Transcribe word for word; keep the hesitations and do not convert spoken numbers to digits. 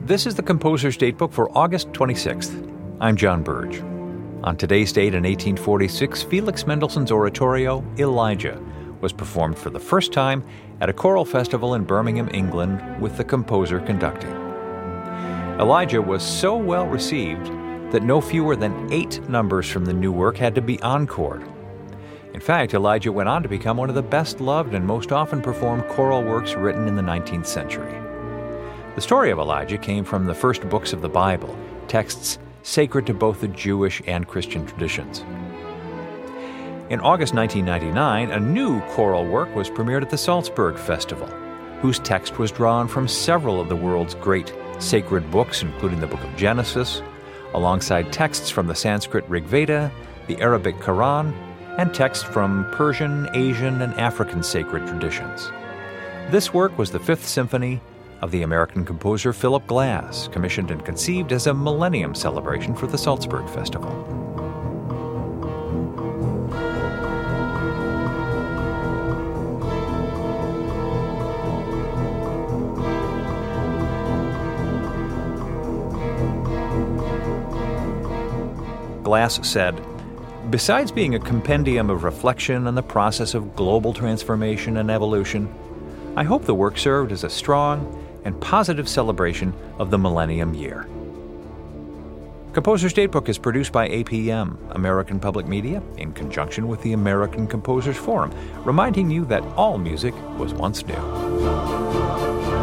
This is the Composer's Datebook for August twenty-sixth. I'm John Burge. On today's date in eighteen forty-six, Felix Mendelssohn's oratorio, Elijah, was performed for the first time at a choral festival in Birmingham, England, with the composer conducting. Elijah was so well received that no fewer than eight numbers from the new work had to be encored. In fact, Elijah went on to become one of the best-loved and most often performed choral works written in the nineteenth century. The story of Elijah came from the first books of the Bible, texts sacred to both the Jewish and Christian traditions. In August nineteen ninety-nine, a new choral work was premiered at the Salzburg Festival, whose text was drawn from several of the world's great sacred books, including the Book of Genesis, alongside texts from the Sanskrit Rig Veda, the Arabic Quran, and texts from Persian, Asian, and African sacred traditions. This work was the Fifth Symphony of the American composer Philip Glass, commissioned and conceived as a millennium celebration for the Salzburg Festival. Glass said, "Besides being a compendium of reflection on the process of global transformation and evolution, I hope the work served as a strong and positive celebration of the millennium year." Composer's Datebook is produced by A P M, American Public Media, in conjunction with the American Composers Forum, reminding you that all music was once new.